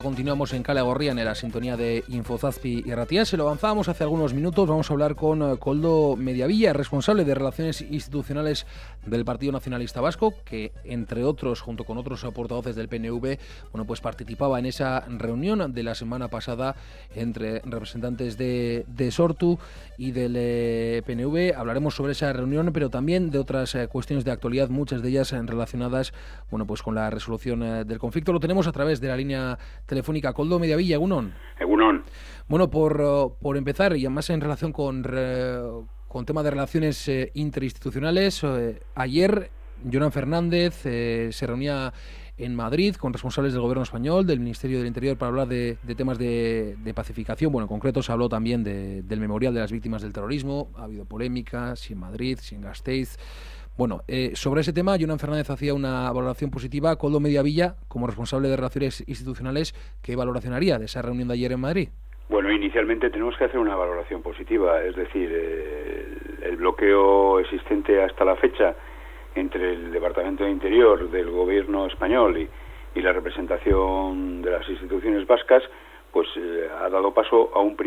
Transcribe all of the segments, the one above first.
Continuamos en Kale Gorrian en la sintonía de Infozazpi y Ratia. Se lo avanzábamos hace algunos minutos. Vamos a hablar con Koldo Mediavilla, responsable de Relaciones Institucionales del Partido Nacionalista Vasco, que entre otros, junto con otros portavoces del PNV, pues participaba en esa reunión de la semana pasada entre representantes de Sortu y del PNV. Hablaremos sobre esa reunión, pero también de otras cuestiones de actualidad, muchas de ellas relacionadas, con la resolución del conflicto. Lo tenemos a través de la línea telefónica. Koldo Mediavilla, Egunon. Egunon. Bueno, por empezar, y además en relación con tema de relaciones interinstitucionales, ayer Jonan Fernández se reunía en Madrid con responsables del Gobierno español, del Ministerio del Interior, para hablar de temas de pacificación. En concreto se habló también del memorial de las víctimas del terrorismo. Ha habido polémica, si en Madrid, si en Gasteiz. Sobre ese tema, Jonan Fernández hacía una valoración positiva. Koldo Mediavilla, como responsable de Relaciones Institucionales, ¿qué valoración haría de esa reunión de ayer en Madrid? Bueno, inicialmente tenemos que hacer una valoración positiva, es decir, el bloqueo existente hasta la fecha entre el Departamento de Interior del Gobierno español y la representación de las instituciones vascas, ha dado paso a una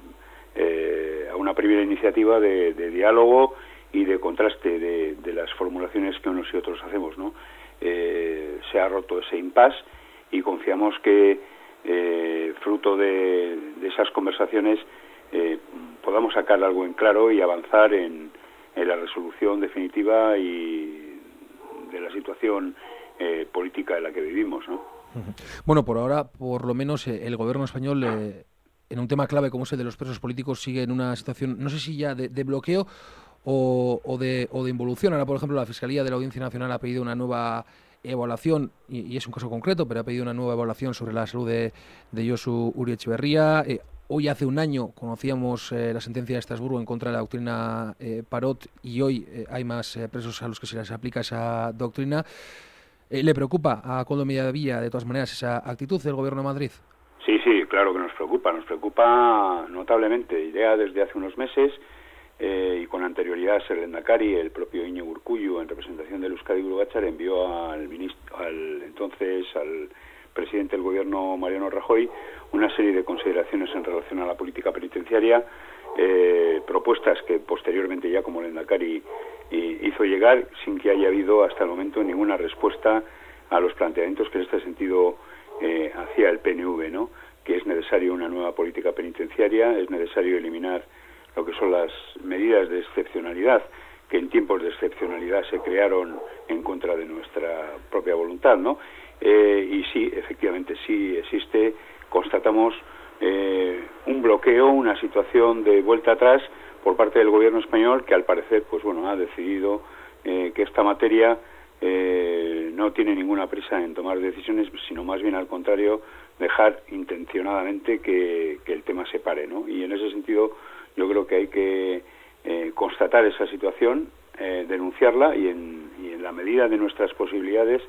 primera iniciativa de diálogo y de contraste de las formulaciones que unos y otros hacemos, ¿no? Se ha roto ese impasse y confiamos que fruto de esas conversaciones podamos sacar algo en claro y avanzar en la resolución definitiva y de la situación política en la que vivimos, ¿no? Bueno, por ahora, por lo menos, el Gobierno español, en un tema clave como es el de los presos políticos, sigue en una situación, no sé si ya de bloqueo o de involución. Ahora, por ejemplo, la Fiscalía de la Audiencia Nacional ha pedido una nueva evaluación, y es un caso concreto, pero ha pedido una nueva evaluación sobre la salud de Josu Urietxebarria. Hoy, hace un año, conocíamos la sentencia de Estrasburgo en contra de la doctrina Parot, y hoy hay más presos a los que se les aplica esa doctrina. ¿Le preocupa a Koldo Mediavilla, de todas maneras, esa actitud del Gobierno de Madrid? Sí, claro que nos preocupa notablemente. Ya desde hace unos meses, y con anterioridad, el Lehendakari, el propio Iñigo Urkullu, en representación del Euskadi Buru Batzar, envió al presidente del Gobierno, Mariano Rajoy, una serie de consideraciones en relación a la política penitenciaria, propuestas que posteriormente ya como Lehendakari hizo llegar, sin que haya habido hasta el momento ninguna respuesta a los planteamientos que en este sentido hacía el PNV, ¿no? Que es necesario una nueva política penitenciaria, es necesario eliminar lo que son las medidas de excepcionalidad que en tiempos de excepcionalidad se crearon en contra de nuestra propia voluntad, ¿no? Y sí, efectivamente, sí existe, constatamos un bloqueo, una situación de vuelta atrás por parte del Gobierno español, que al parecer, ha decidido que esta materia no tiene ninguna prisa en tomar decisiones, sino más bien al contrario, dejar intencionadamente que el tema se pare, ¿no? Y en ese sentido yo creo que hay que constatar esa situación, denunciarla y en la medida de nuestras posibilidades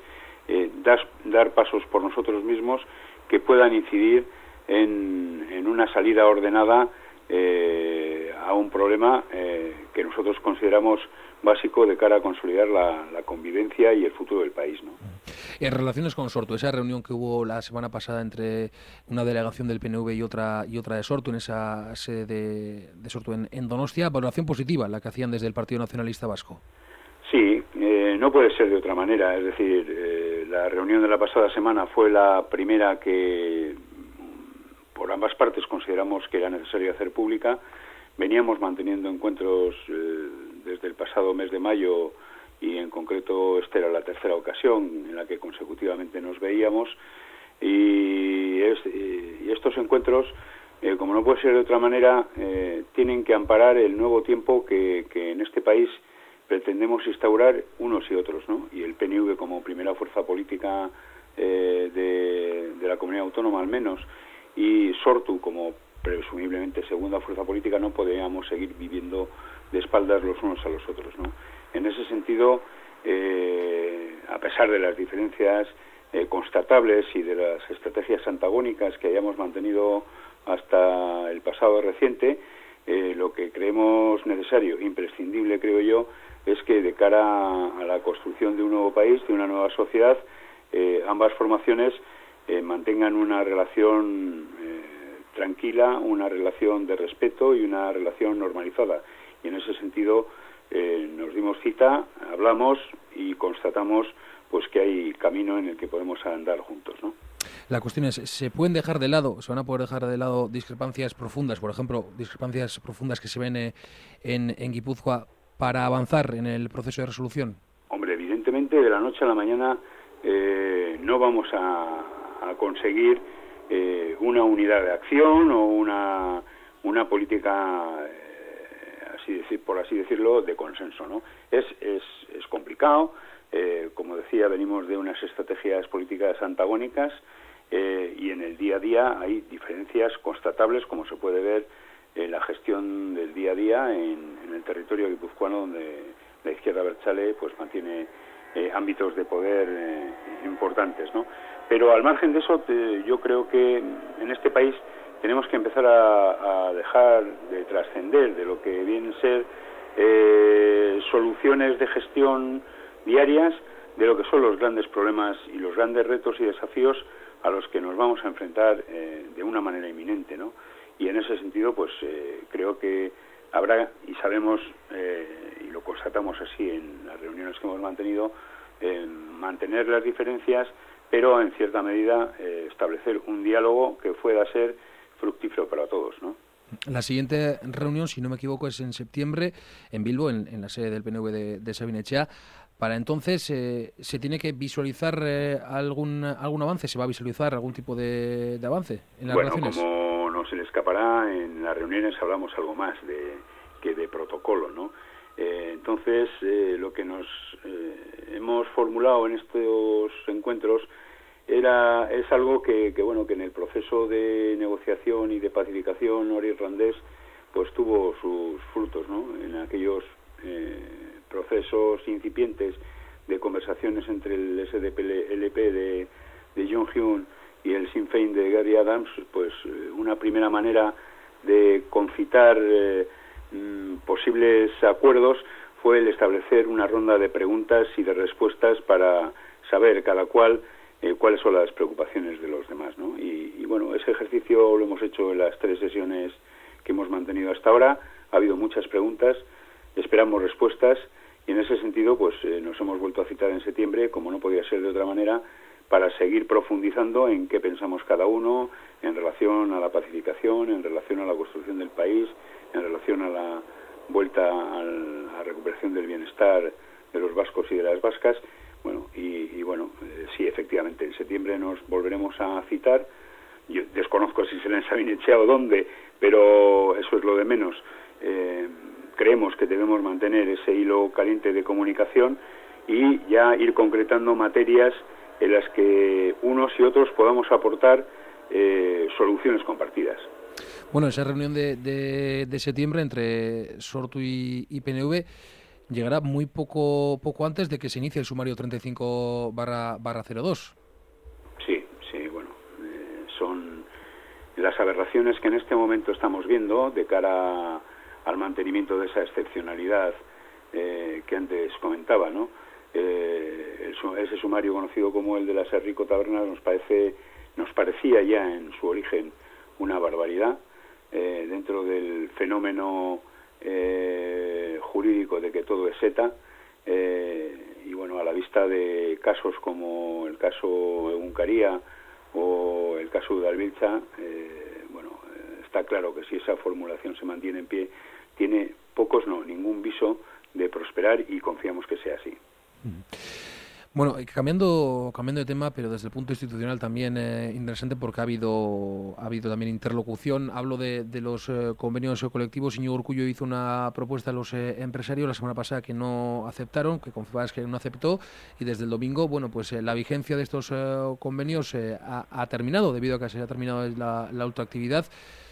dar pasos por nosotros mismos que puedan incidir en una salida ordenada a un problema que nosotros consideramos básico de cara a consolidar la convivencia y el futuro del país, ¿no? En relaciones con Sortu, esa reunión que hubo la semana pasada entre una delegación del PNV y otra de Sortu, en esa sede de Sortu en Donostia, valoración positiva la que hacían desde el Partido Nacionalista Vasco. Sí, no puede ser de otra manera. Es decir, la reunión de la pasada semana fue la primera que por ambas partes consideramos que era necesario hacer pública. Veníamos manteniendo encuentros desde el pasado mes de mayo, y en concreto esta era la tercera ocasión en la que consecutivamente nos veíamos, y estos encuentros, como no puede ser de otra manera, tienen que amparar el nuevo tiempo que en este país pretendemos instaurar unos y otros, ¿no? Y el PNV, como primera fuerza política de la comunidad autónoma al menos, y Sortu como presumiblemente segunda fuerza política, no podríamos seguir viviendo de espaldas los unos a los otros, ¿no? En ese sentido, a pesar de las diferencias constatables y de las estrategias antagónicas que hayamos mantenido hasta el pasado reciente, lo que creemos necesario, imprescindible creo yo, es que de cara a la construcción de un nuevo país, de una nueva sociedad, ambas formaciones mantengan una relación tranquila, una relación de respeto y una relación normalizada. Y en ese sentido nos dimos cita, hablamos y constatamos pues que hay camino en el que podemos andar juntos, ¿no? La cuestión es, se van a poder dejar de lado discrepancias profundas, por ejemplo, discrepancias profundas que se ven en Guipúzcoa para avanzar en el proceso de resolución? Hombre, evidentemente de la noche a la mañana no vamos a conseguir una unidad de acción o una política, por así decirlo, de consenso, ¿no? Es complicado. Como decía, venimos de unas estrategias políticas antagónicas y en el día a día hay diferencias constatables, como se puede ver en la gestión del día a día en el territorio guipuzcoano, donde la izquierda abertzale pues mantiene ámbitos de poder importantes, ¿no? Pero al margen de eso, yo creo que en este país tenemos que empezar a dejar de trascender de lo que vienen a ser soluciones de gestión diarias, de lo que son los grandes problemas y los grandes retos y desafíos a los que nos vamos a enfrentar de una manera inminente, ¿no? Y en ese sentido, pues creo que habrá, y sabemos, y lo constatamos así en las reuniones que hemos mantenido, mantener las diferencias, pero en cierta medida establecer un diálogo que pueda ser fructífero para todos, ¿no? La siguiente reunión, si no me equivoco, es en septiembre, en Bilbo, en la sede del PNV de Sabin Etxea. Para entonces, ¿se tiene que visualizar algún avance? ¿Se va a visualizar algún tipo de avance en las relaciones? Como no se le escapará, en las reuniones hablamos algo más que de protocolo, ¿no? Entonces, lo que nos hemos formulado en estos encuentros es algo que en el proceso de negociación y de pacificación norirlandés pues tuvo sus frutos, ¿no? En aquellos procesos incipientes de conversaciones entre el SDP-LP de John Hume y el Sinn Féin de Gary Adams, pues una primera manera de concitar posibles acuerdos fue el establecer una ronda de preguntas y de respuestas para saber cada cual cuáles son las preocupaciones de los demás, ¿no? Y bueno, ese ejercicio lo hemos hecho en las 3 sesiones que hemos mantenido hasta ahora. Ha habido muchas preguntas, esperamos respuestas y en ese sentido pues nos hemos vuelto a citar en septiembre, como no podía ser de otra manera, para seguir profundizando en qué pensamos cada uno en relación a la pacificación, en relación a la construcción del país, en relación a la vuelta a la recuperación del bienestar de los vascos y de las vascas. Bueno, sí, efectivamente, en septiembre nos volveremos a citar. Yo desconozco si será en Sabin Etxea o dónde, pero eso es lo de menos. Creemos que debemos mantener ese hilo caliente de comunicación y ya ir concretando materias en las que unos y otros podamos aportar soluciones compartidas. Bueno, esa reunión de septiembre entre Sortu y PNV llegará muy poco antes de que se inicie el sumario 35/02. Sí, bueno, son las aberraciones que en este momento estamos viendo de cara al mantenimiento de esa excepcionalidad que antes comentaba, ¿no? Ese sumario conocido como el de la Serrico Tabernas nos parecía ya en su origen una barbaridad dentro del fenómeno jurídico de que todo es ETA, y bueno, a la vista de casos como el caso Egunkaria o el caso Udalbiltza, está claro que si esa formulación se mantiene en pie, tiene ningún viso de prosperar y confiamos que sea así. Bueno, cambiando de tema, pero desde el punto institucional también interesante, porque ha habido también interlocución. Hablo de los convenios colectivos. Íñigo Urkullu hizo una propuesta a los empresarios la semana pasada que no aceptaron, que Confebask que no aceptó, y desde el domingo, la vigencia de estos convenios ha terminado, debido a que se ha terminado la ultraactividad.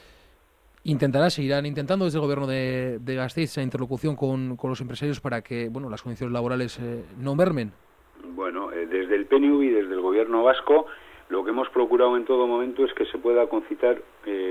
Seguirán intentando desde el gobierno de Gasteiz esa interlocución con los empresarios para que las condiciones laborales no mermen. Bueno, desde el PNV y desde el gobierno vasco lo que hemos procurado en todo momento es que se pueda concitar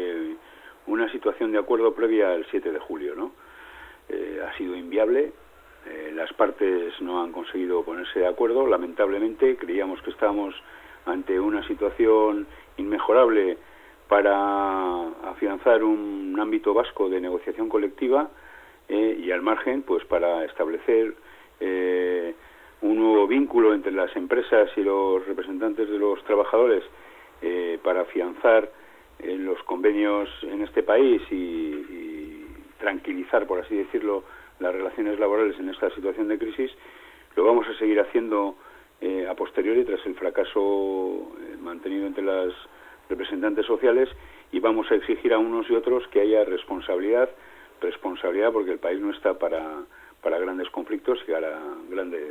una situación de acuerdo previa al 7 de julio, ¿no? Ha sido inviable, las partes no han conseguido ponerse de acuerdo, lamentablemente. Creíamos que estábamos ante una situación inmejorable para afianzar un ámbito vasco de negociación colectiva y al margen, pues para establecer un nuevo vínculo entre las empresas y los representantes de los trabajadores para afianzar los convenios en este país y tranquilizar, por así decirlo, las relaciones laborales en esta situación de crisis. Lo vamos a seguir haciendo a posteriori tras el fracaso mantenido entre las representantes sociales, y vamos a exigir a unos y otros que haya responsabilidad porque el país no está para grandes conflictos y para grandes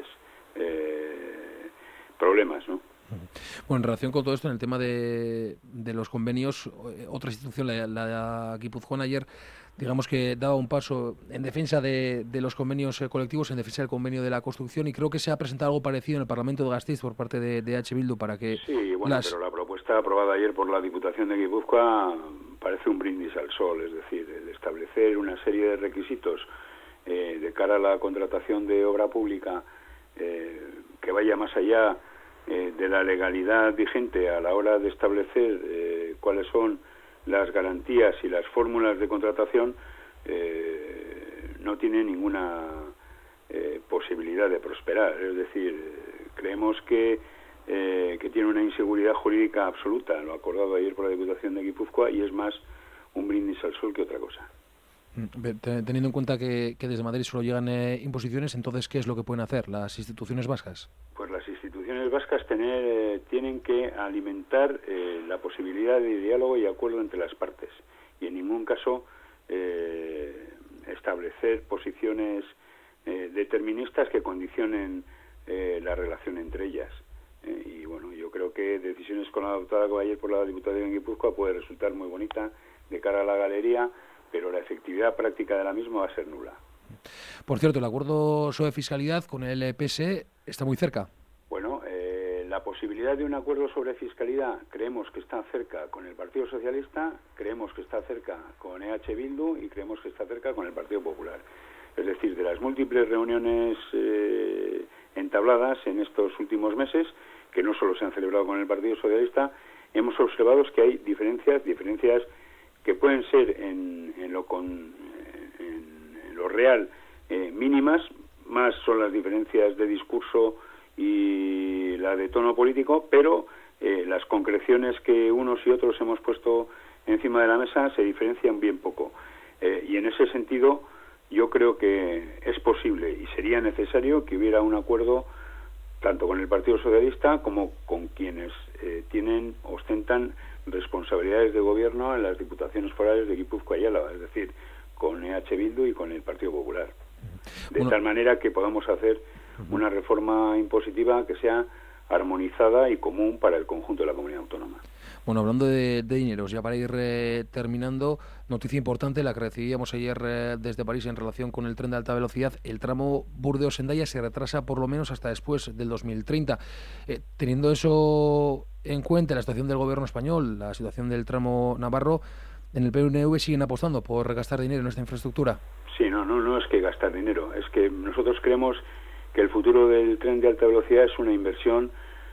problemas, ¿no? Bueno, en relación con todo esto, en el tema de los convenios, otra institución, la guipuzcoana, ayer, digamos que daba un paso en defensa de los convenios colectivos, en defensa del convenio de la construcción, y creo que se ha presentado algo parecido en el Parlamento de Gasteiz por parte de H. Bildu para que... Sí, bueno, pero la propuesta aprobada ayer por la Diputación de Guipúzcoa parece un brindis al sol, es decir, el establecer una serie de requisitos de cara a la contratación de obra pública que vaya más allá de la legalidad vigente a la hora de establecer cuáles son las garantías y las fórmulas de contratación, no tiene ninguna posibilidad de prosperar. Es decir, creemos que tiene una inseguridad jurídica absoluta, lo acordado ayer por la Diputación de Guipúzcoa, y es más un brindis al sol que otra cosa. Teniendo en cuenta que desde Madrid solo llegan imposiciones, entonces, ¿qué es lo que pueden hacer las instituciones vascas? Pues las instituciones vascas tienen que alimentar la posibilidad de diálogo y acuerdo entre las partes, y en ningún caso establecer posiciones deterministas que condicionen la relación entre ellas. Y bueno, yo creo que decisiones como la adoptada ayer por la Diputación de Guipúzcoa puede resultar muy bonita de cara a la galería, pero la efectividad práctica de la misma va a ser nula. Por cierto, el acuerdo sobre fiscalidad con el PSE está muy cerca. Bueno, la posibilidad de un acuerdo sobre fiscalidad creemos que está cerca con el Partido Socialista, creemos que está cerca con EH Bildu y creemos que está cerca con el Partido Popular. Es decir, de las múltiples reuniones entabladas en estos últimos meses, que no solo se han celebrado con el Partido Socialista, hemos observado que hay diferencias que pueden ser en lo real mínimas, más son las diferencias de discurso y la de tono político, pero las concreciones que unos y otros hemos puesto encima de la mesa se diferencian bien poco. Y en ese sentido yo creo que es posible y sería necesario que hubiera un acuerdo tanto con el Partido Socialista como con quienes ostentan responsabilidades de gobierno en las diputaciones forales de Guipúzcoa y Álava, es decir, con EH Bildu y con el Partido Popular. De tal manera que podamos hacer una reforma impositiva que sea armonizada y común para el conjunto de la comunidad autónoma. Bueno, hablando de dineros, ya para ir terminando, noticia importante, la que recibíamos ayer desde París en relación con el tren de alta velocidad. El tramo Burdeos-Hendaya se retrasa por lo menos hasta después del 2030. Teniendo eso en cuenta, la situación del gobierno español, la situación del tramo navarro, ¿en el PNV siguen apostando por gastar dinero en esta infraestructura? Sí, no es que gastar dinero, es que nosotros creemos que el futuro del tren de alta velocidad es una inversión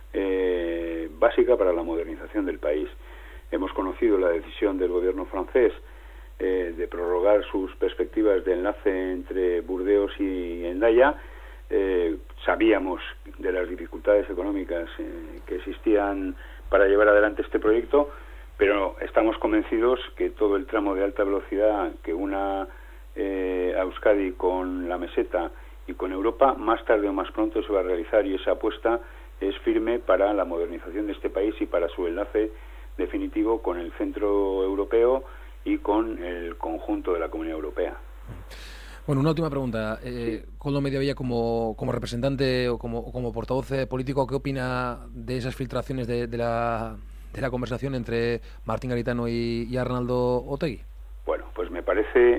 básica para la modernización del país. Hemos conocido la decisión del gobierno francés de prorrogar sus perspectivas de enlace entre Burdeos y Hendaya. Sabíamos de las dificultades económicas que existían para llevar adelante este proyecto, pero estamos convencidos que todo el tramo de alta velocidad que una a Euskadi con la meseta y con Europa, más tarde o más pronto se va a realizar, y esa apuesta es firme para la modernización de este país y para su enlace definitivo con el centro europeo y con el conjunto de la Comunidad Europea. Bueno, una última pregunta. Koldo Mediavilla, como representante o como portavoz político, ¿qué opina de esas filtraciones de la conversación entre Martín Garitano y Arnaldo Otegi? Bueno, pues me parece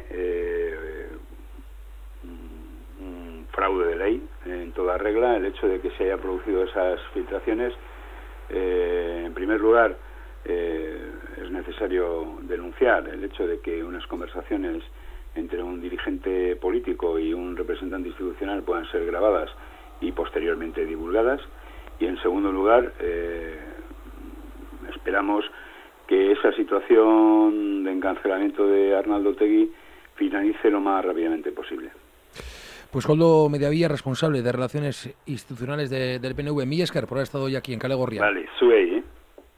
un fraude de ley en toda regla el hecho de que se haya producido esas filtraciones. En primer lugar, es necesario denunciar el hecho de que unas conversaciones entre un dirigente político y un representante institucional puedan ser grabadas y posteriormente divulgadas. Y en segundo lugar, esperamos que esa situación de encarcelamiento de Arnaldo Otegi finalice lo más rápidamente posible. Pues Koldo Mediavilla, responsable de Relaciones Institucionales del PNV. Mila esker por haber estado hoy aquí en Kale Gorria. Vale, zuei,